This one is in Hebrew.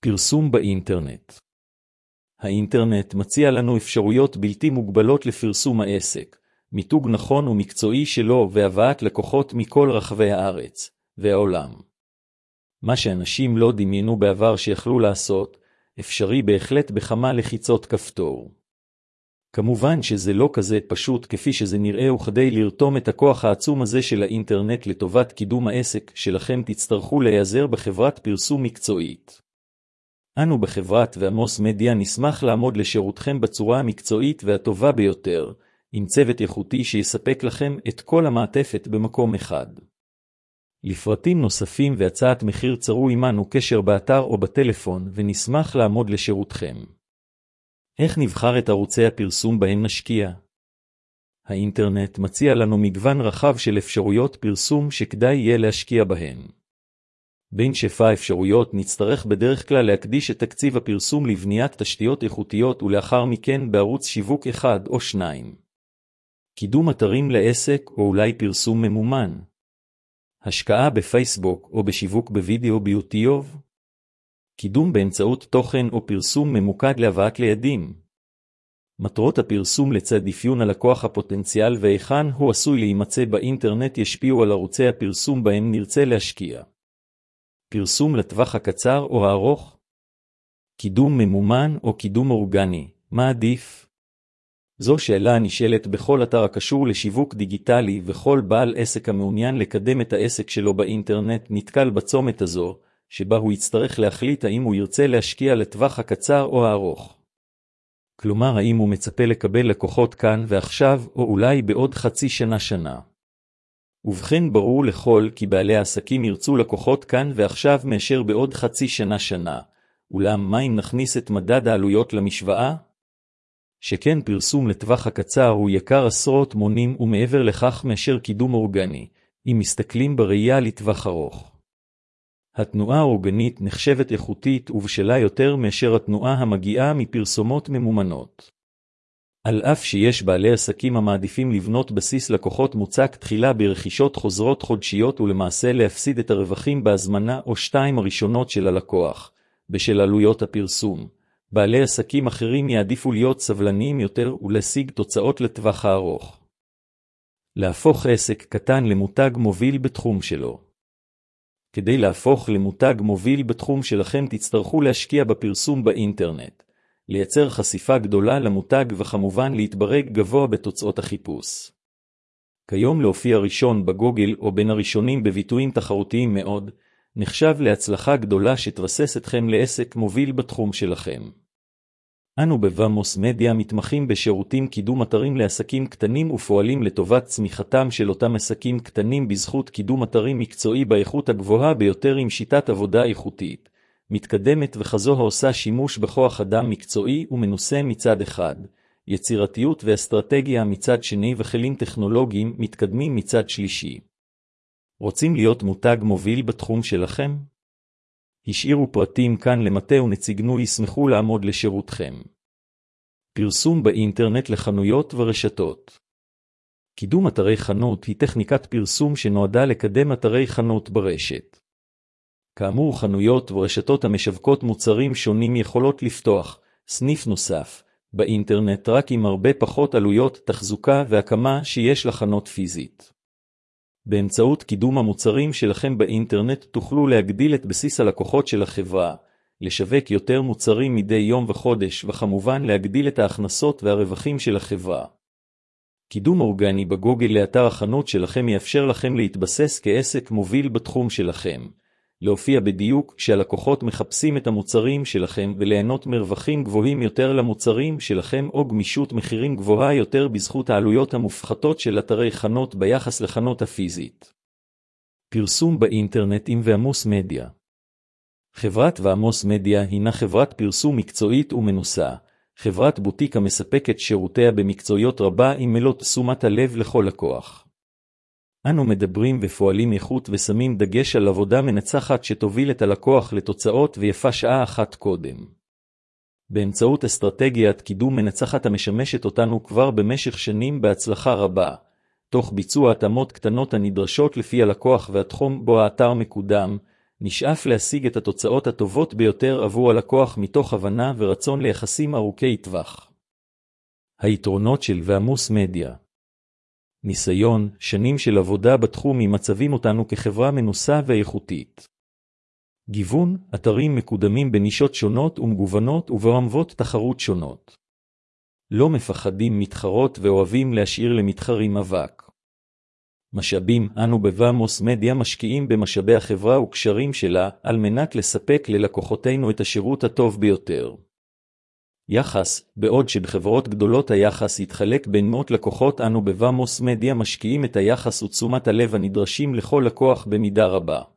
פרסום באינטרנט. האינטרנט מציע לנו אפשרויות בלתי מוגבלות לפרסום העסק, מיתוג נכון ומקצועי שלו והבאת לקוחות מכל רחבי הארץ והעולם. מה שאנשים לא דמיינו בעבר שיכלו לעשות, אפשרי בהחלט בכמה לחיצות כפתור. כמובן שזה לא כזה פשוט כפי שזה נראה, וכדי לרתום את הכוח העצום הזה של האינטרנט לטובת קידום העסק שלכם תצטרכו להיעזר בחברת פרסום מקצועית. אנו בחברת ועמוס מדיה נשמח לעמוד לשירותכם בצורה המקצועית והטובה ביותר, עם צוות איכותי שיספק לכם את כל המעטפת במקום אחד. לפרטים נוספים והצעת מחיר צרו עמנו קשר באתר או בטלפון ונשמח לעמוד לשירותכם. איך נבחר את ערוצי הפרסום בהם נשקיע? האינטרנט מציע לנו מגוון רחב של אפשרויות פרסום שכדאי יהיה להשקיע בהן. בין שפע האפשרויות נצטרך בדרך כלל להקדיש את תקציב הפרסום לבניית תשתיות איכותיות ולאחר מכן בערוץ שיווק אחד או שניים. קידום אתרים לעסק או אולי פרסום ממומן. השקעה בפייסבוק או בשיווק בווידאו ביוטיוב. קידום באמצעות תוכן או פרסום ממוקד להבאת ליעדים. מטרות הפרסום לצד אפיון הלקוח הפוטנציאל והיכן הוא עשוי להימצא באינטרנט ישפיעו על ערוצי הפרסום בהם נרצה להשקיע. פרסום לטווח הקצר או הארוך? קידום ממומן או קידום אורגני, מה עדיף? זו שאלה נשאלת בכל אתר הקשור לשיווק דיגיטלי, וכל בעל עסק המעוניין לקדם את העסק שלו באינטרנט נתקל בצומת הזו, שבה הוא יצטרך להחליט האם הוא ירצה להשקיע לטווח הקצר או הארוך. כלומר, האם הוא מצפה לקבל לקוחות כאן ועכשיו, או אולי בעוד חצי שנה. ובכן, ברור לכל כי בעלי העסקים ירצו לקוחות כאן ועכשיו מאשר בעוד חצי שנה. אולם מה אם נכניס את מדד העלויות למשוואה? שכן פרסום לטווח הקצר הוא יקר עשרות מונים ומעבר לכך מאשר קידום אורגני, אם מסתכלים בראייה לטווח ארוך. התנועה האורגנית נחשבת איכותית ובשלה יותר מאשר התנועה המגיעה מפרסומות ממומנות. על אף שיש בעלי עסקים המעדיפים לבנות בסיס לקוחות מוצק תחילה ברכישות חוזרות חודשיות ולמעשה להפסיד את הרווחים בהזמנה או שתיים הראשונות של הלקוח, בשל עלויות הפרסום, בעלי עסקים אחרים יעדיפו להיות סבלניים יותר ולהשיג תוצאות לטווח הארוך. להפוך עסק קטן למותג מוביל בתחום שלו. כדי להפוך למותג מוביל בתחום שלכם תצטרכו להשקיע בפרסום באינטרנט, לייצר חשיפה גדולה למותג וכמובן להתברג גבוה בתוצאות החיפוש. כיום להופיע ראשון בגוגל או בין הראשונים בביטויים תחרותיים מאוד, נחשב להצלחה גדולה שתבסס אתכם לעסק מוביל בתחום שלכם. אנו בוואמוס מדיה מתמחים בשירותים קידום אתרים לעסקים קטנים ופועלים לטובת צמיחתם של אותם עסקים קטנים בזכות קידום אתרים מקצועי באיכות הגבוהה ביותר עם שיטת עבודה איכותית, מתקדמת וכזו העושה שימוש בכוח אדם מקצועי ומנוסה מצד אחד, יצירתיות ואסטרטגיה מצד שני וכלים טכנולוגיים מתקדמים מצד שלישי. רוצים להיות מותג מוביל בתחום שלכם? השאירו פרטים כאן למטה ונציגנו ישמחו לעמוד לשירותכם. פרסום באינטרנט לחנויות ורשתות. קידום אתרי חנות היא טכניקת פרסום שנועדה לקדם אתרי חנות ברשת. כאמור, חנויות ורשתות המשווקות מוצרים שונים יכולות לפתוח סניף נוסף באינטרנט רק עם הרבה פחות עלויות תחזוקה והקמה שיש לחנות פיזית. באמצעות קידום המוצרים שלכם באינטרנט תוכלו להגדיל את בסיס הלקוחות של החברה, לשווק יותר מוצרים מדי יום וחודש וכמובן להגדיל את ההכנסות והרווחים של החברה. קידום אורגני בגוגל לאתר החנות שלכם יאפשר לכם להתבסס כעסק מוביל בתחום שלכם, להופיע בדיוק כשהלקוחות מחפשים את המוצרים שלכם וליהנות מרווחים גבוהים יותר למוצרים שלכם או גמישות מחירים גבוהה יותר בזכות העלויות המופחתות של אתרי חנות ביחס לחנות הפיזית. פרסום באינטרנט עם ועמוס מדיה. חברת ועמוס מדיה הינה חברת פרסום מקצועית ומנוסה, חברת בוטיק המספקת שירותיה במקצועיות רבה עם מלוא תשומת הלב לכל לקוח. אנו מדברים ופועלים איכות ושמים דגש על עבודה מנצחת שתוביל את הלקוח לתוצאות ויפה שעה אחת קודם. באמצעות אסטרטגיית קידום מנצחת המשמשת אותנו כבר במשך שנים בהצלחה רבה, תוך ביצוע התאמות קטנות הנדרשות לפי הלקוח והתחום בו האתר מקודם, נשאף להשיג את התוצאות הטובות ביותר עבור הלקוח מתוך הבנה ורצון ליחסים ארוכי טווח. היתרונות של ועמוס מדיה. ניסיון, שנים של עבודה בתחום מצבים אותנו כחברה מנוסה ואיכותית. גיוון, אתרים מקודמים בנישות שונות ומגוונות וברמות תחרות שונות. לא מפחדים מתחרות ואוהבים להשאיר למתחרים אבק. משאבים, אנו בוועמוס מדיה משקיעים במשאבי החברה וקשרים שלה על מנת לספק ללקוחותינו את השירות הטוב ביותר. יחס, בעוד שבחברות גדולות היחס יתחלק בין מאות לקוחות, אנו בוועמוס מדיה משקיעים את היחס ותשומת הלב הנדרשים לכל לקוח במידה רבה.